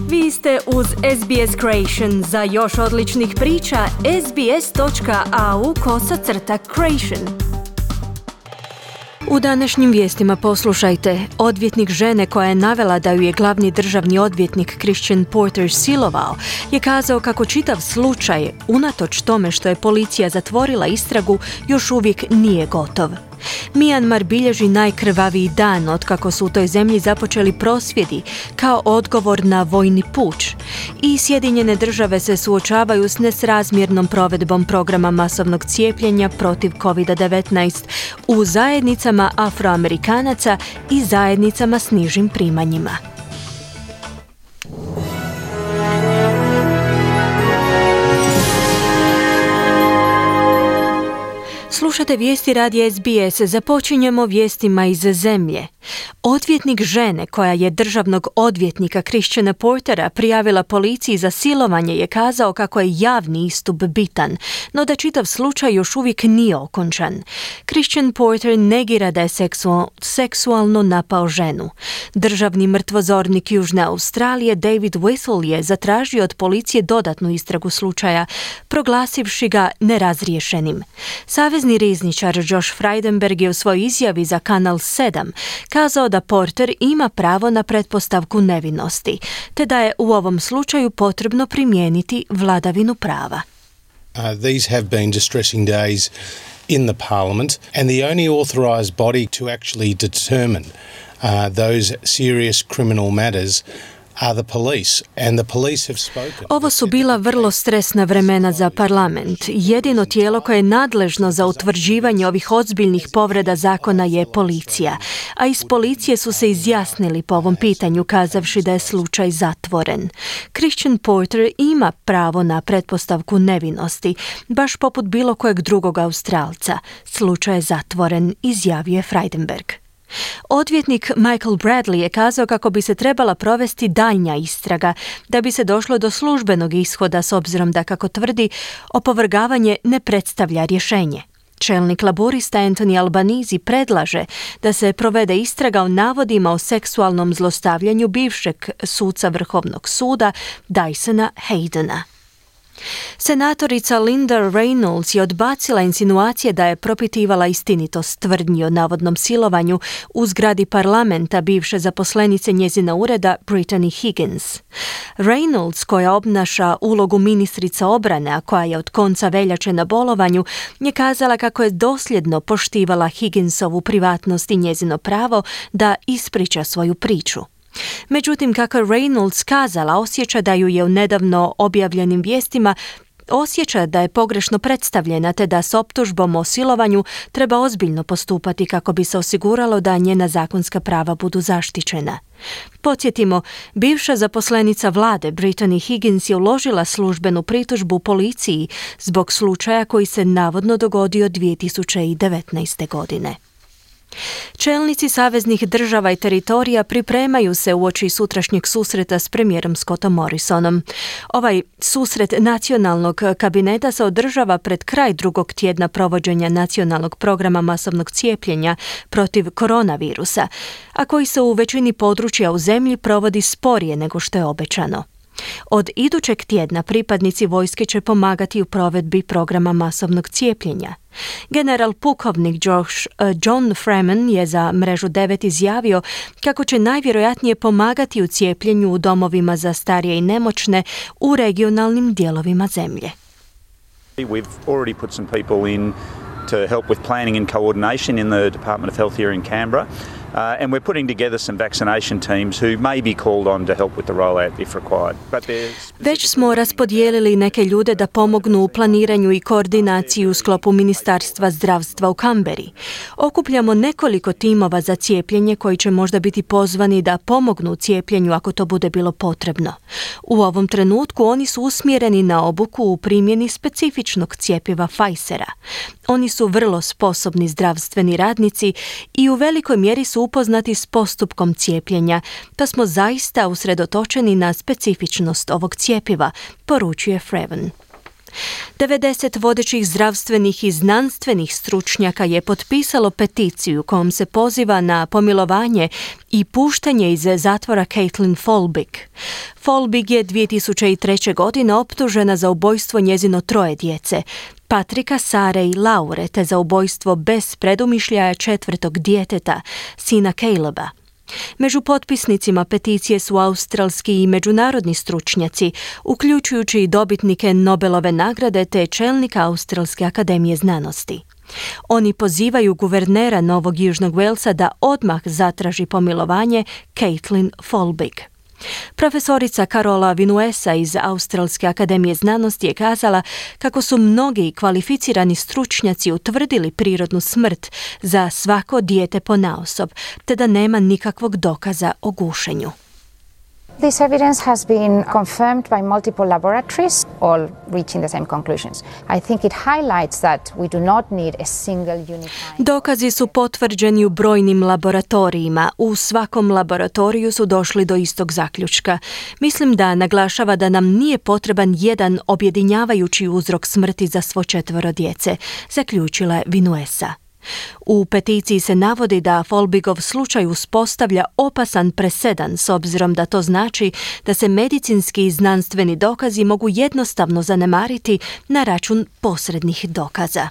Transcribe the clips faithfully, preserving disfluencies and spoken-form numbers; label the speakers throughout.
Speaker 1: Vi ste uz S B S Creation. Za još odličnih priča, sbs.au kosacrta creation. U današnjim vijestima poslušajte. Odvjetnik žene koja je navela da ju je glavni državni odvjetnik Christian Porter silovao je kazao kako čitav slučaj, unatoč tome što je policija zatvorila istragu, još uvijek nije gotov. Myanmar bilježi najkrvaviji dan otkako su u toj zemlji započeli prosvjedi kao odgovor na vojni puč. I Sjedinjene države se suočavaju s nesrazmjernom provedbom programa masovnog cijepljenja protiv covid devetnaest u zajednicama Afroamerikanaca i zajednicama s nižim primanjima. Slušate vijesti radija S B S. Započinjemo vijestima iz zemlje. Odvjetnik žene koja je državnog odvjetnika Christiana Portera prijavila policiji za silovanje je kazao kako je javni istup bitan, no da čitav slučaj još uvijek nije okončan. Christian Porter negira da je seksual, seksualno napao ženu. Državni mrtvozornik Južne Australije David Whittle je zatražio od policije dodatnu istragu slučaja, proglasivši ga nerazriješenim. Savezni rizničar Josh Frydenberg je u svojoj izjavi za Kanal sedam kazao da Porter ima pravo na pretpostavku nevinosti, te da je u ovom slučaju potrebno primijeniti vladavinu prava.
Speaker 2: Uh, these have been distressing days in the Parliament, and the only authorised body to actually determine uh, those serious criminal matters are the police, and the police have spoken.
Speaker 1: Ovo su bila vrlo stresna vremena za parlament. Jedino tijelo koje je nadležno za utvrđivanje ovih ozbiljnih povreda zakona je policija, a iz policije su se izjasnili po ovom pitanju, kazavši da je slučaj zatvoren. Christian Porter ima pravo na pretpostavku nevinosti, baš poput bilo kojeg drugog Australca. Slučaj je zatvoren, izjavio je Frydenberg. Odvjetnik Michael Bradley je kazao kako bi se trebala provesti daljnja istraga da bi se došlo do službenog ishoda, s obzirom da, kako tvrdi, opovrgavanje ne predstavlja rješenje. Čelnik laborista Anthony Albanese predlaže da se provede istraga o navodima o seksualnom zlostavljanju bivšeg suca Vrhovnog suda Dysona Haydena. Senatorica Linda Reynolds je odbacila insinuacije da je propitivala istinitost tvrdnji o navodnom silovanju u zgradi parlamenta bivše zaposlenice njezina ureda Brittany Higgins. Reynolds, koja obnaša ulogu ministrica obrane, a koja je od konca veljače na bolovanju, je kazala kako je dosljedno poštivala Higginsovu privatnost i njezino pravo da ispriča svoju priču. Međutim, kako je Reynolds kazala, osjeća da ju je u nedavno objavljenim vijestima osjeća da je pogrešno predstavljena, te da s optužbom o silovanju treba ozbiljno postupati kako bi se osiguralo da njena zakonska prava budu zaštićena. Podsjetimo, bivša zaposlenica vlade Brittany Higgins je uložila službenu pritužbu policiji zbog slučaja koji se navodno dogodio dvije tisuće devetnaeste. godine. Čelnici saveznih država i teritorija pripremaju se uoči sutrašnjeg susreta s premijerom Scottom Morrisonom. Ovaj susret nacionalnog kabineta se održava pred kraj drugog tjedna provođenja nacionalnog programa masovnog cijepljenja protiv koronavirusa, a koji se u većini područja u zemlji provodi sporije nego što je obećano. Od idućeg tjedna pripadnici vojske će pomagati u provedbi programa masovnog cijepljenja. General pukovnik Josh, uh, John Freeman je za mrežu devet izjavio kako će najvjerojatnije pomagati u cijepljenju u domovima za starije i nemoćne u regionalnim dijelovima zemlje.
Speaker 3: We've already put some people in to help with planning and coordination in the Department of Health here in Canberra. Uh, and we're putting together some vaccination teams who may be called on to help with the rollout if required. But
Speaker 1: Već smo raspodijelili neke ljude da pomognu u planiranju i koordinaciji u sklopu Ministarstva zdravstva u Kamberi. Okupljamo nekoliko timova za cijepljenje koji će možda biti pozvani da pomognu u cijepljenju ako to bude bilo potrebno. U ovom trenutku oni su usmjereni na obuku u primjeni specifičnog cjepiva Pfizera. Oni su vrlo sposobni zdravstveni radnici i u velikoj mjeri su upoznati s postupkom cijepljenja, pa smo zaista usredotočeni na specifičnost ovog cjepiva, poručuje Freeman. devedeset vodećih zdravstvenih i znanstvenih stručnjaka je potpisalo peticiju kojom se poziva na pomilovanje i puštanje iz zatvora Caitlin Folbig. Folbig je dvije tisuće treće. godine optužena za ubojstvo njezino troje djece, Patrika, Sare i Laure, te za ubojstvo bez predumišljaja četvrtog djeteta, sina Caleba. Među potpisnicima peticije su australski i međunarodni stručnjaci, uključujući i dobitnike Nobelove nagrade te čelnika Australske akademije znanosti. Oni pozivaju guvernera Novog Južnog Walesa da odmah zatraži pomilovanje Caitlin Folbig. Profesorica Carola Vinuesa iz Australske akademije znanosti je kazala kako su mnogi kvalificirani stručnjaci utvrdili prirodnu smrt za svako dijete ponaosob, te da nema nikakvog dokaza o gušenju.
Speaker 4: This evidence has been confirmed by multiple laboratories, all reaching the same conclusions. I think it highlights that we do not need a single unifying...
Speaker 1: Dokazi su potvrđeni u brojnim laboratorijima. U svakom laboratoriju su došli do istog zaključka. Mislim da naglašava da nam nije potreban jedan objedinjavajući uzrok smrti za svo četvoro djece, zaključila je Vinuesa. U peticiji se navodi da Folbigov slučaj uspostavlja opasan presedan s obzirom da to znači da se medicinski i znanstveni dokazi mogu jednostavno zanemariti na račun posrednih dokaza.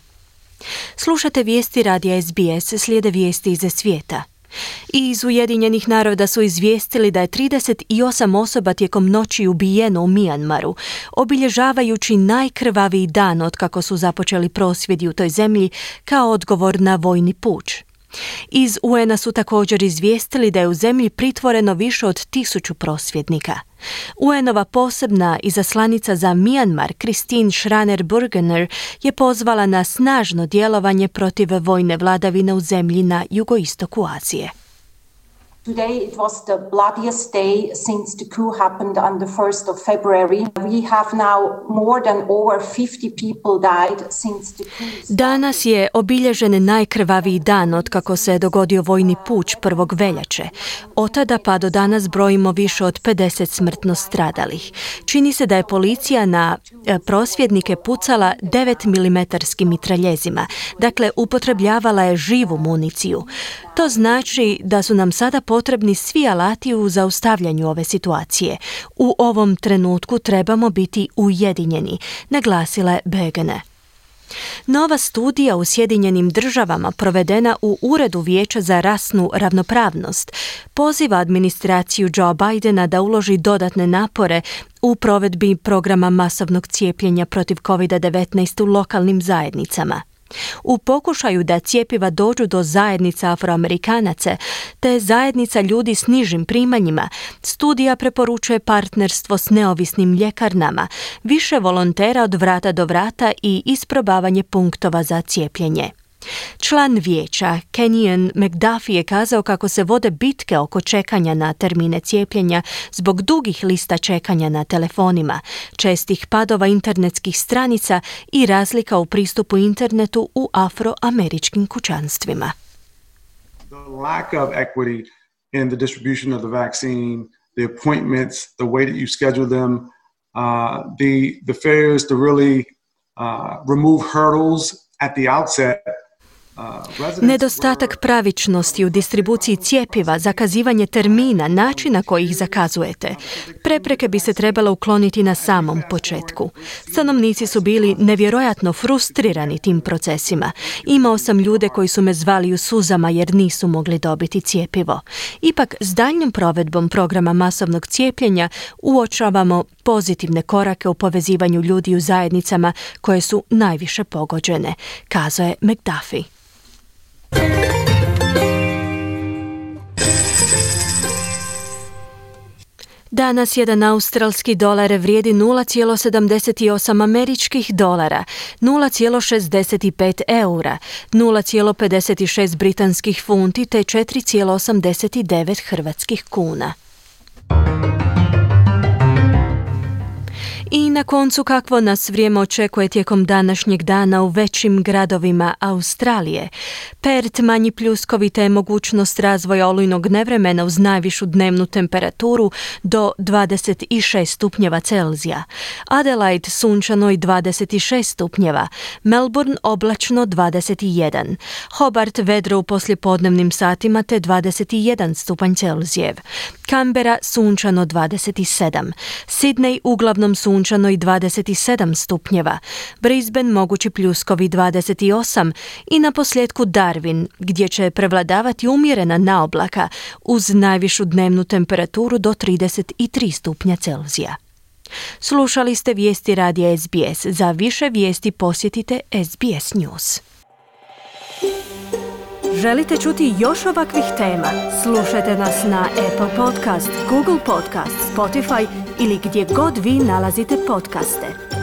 Speaker 1: Slušate vijesti radija S B S, slijede vijesti iz svijeta. I iz Ujedinjenih naroda su izvijestili da je trideset osam osoba tijekom noći ubijeno u Mijanmaru, obilježavajući najkrvaviji dan otkako su započeli prosvjedi u toj zemlji kao odgovor na vojni puč. Iz U N-a su također izvijestili da je u zemlji pritvoreno više od tisuću prosvjednika. U N-ova posebna izaslanica za Mijanmar, Christine Schraner-Burgener, je pozvala na snažno djelovanje protiv vojne vladavine u zemlji na jugoistoku Azije.
Speaker 5: Today it was the bloodiest day since the coup happened on the first of February. We have now more than over fifty people died since the coup.
Speaker 1: Danas je obilježen najkrvaviji dan otkako se dogodio vojni puč prvog veljače. Od tada pa do danas brojimo više od pedeset smrtno stradalih. Čini se da je policija na prosvjednike pucala devet milimetarskim mitraljezima. Dakle, upotrebljavala je živu municiju. To znači da su nam sada potrebni svi alati u zaustavljanju ove situacije. U ovom trenutku trebamo biti ujedinjeni, naglasila je Begene. Nova studija u Sjedinjenim državama provedena u Uredu Vijeća za rasnu ravnopravnost poziva administraciju Joe Bidena da uloži dodatne napore u provedbi programa masovnog cijepljenja protiv kovid devetnaest u lokalnim zajednicama. U pokušaju da cjepiva dođu do zajednica Afroamerikanaca te zajednica ljudi s nižim primanjima, studija preporučuje partnerstvo s neovisnim ljekarnama, više volontera od vrata do vrata i isprobavanje punktova za cijepljenje. Član vijeća Kenyon McDuffie je kazao kako se vode bitke oko čekanja na termine cijepljenja zbog dugih lista čekanja na telefonima, čestih padova internetskih stranica i razlika u pristupu internetu u afroameričkim kućanstvima.
Speaker 6: The lack of equity in the distribution of the vaccine, the appointments, the way that you schedule them, uh, the, the failures to really uh, remove hurdles at the outset.
Speaker 1: Nedostatak pravičnosti u distribuciji cjepiva, zakazivanje termina, načina koji ih zakazujete. Prepreke bi se trebalo ukloniti na samom početku. Stanovnici su bili nevjerojatno frustrirani tim procesima. Imao sam ljude koji su me zvali u suzama jer nisu mogli dobiti cjepivo. Ipak, s daljnjom provedbom programa masovnog cijepljenja uočavamo pozitivne korake u povezivanju ljudi u zajednicama koje su najviše pogođene, kazao je McDuffie. Danas jedan australski dolar vrijedi nula zarez sedamdeset osam američkih dolara, nula zarez šezdeset pet eura, nula zarez pedeset šest britanskih funti te četiri zarez osamdeset devet hrvatskih kuna. I na koncu kakvo nas vrijeme očekuje tijekom današnjeg dana u većim gradovima Australije. Perth manji pljuskovi te mogućnost razvoja olujnog nevremena uz najvišu dnevnu temperaturu do dvadeset šest stupnjeva Celzija. Adelaide sunčano i dvadeset šest stupnjeva. Melbourne oblačno dvadeset jedan. Hobart vedro u poslijepodnevnim satima te dvadeset jedan stupanj Celzijev. Canberra sunčano dvadeset sedam. Sydney uglavnom sunčano i dvadeset sedam stupnjeva. Brisbane mogući pljuskovi dvadeset osam i na posljedku Darwin gdje će prevladavati umjerena naoblaka uz najvišu dnevnu temperaturu do trideset tri stupnja Celzija. Slušali ste vijesti radija S B S. Za više vijesti posjetite S B S News. Želite čuti još ovakvih tema? Slušajte nas na Apple Podcast, Google Podcast, Spotify ili gdje god vi nalazite podcaste.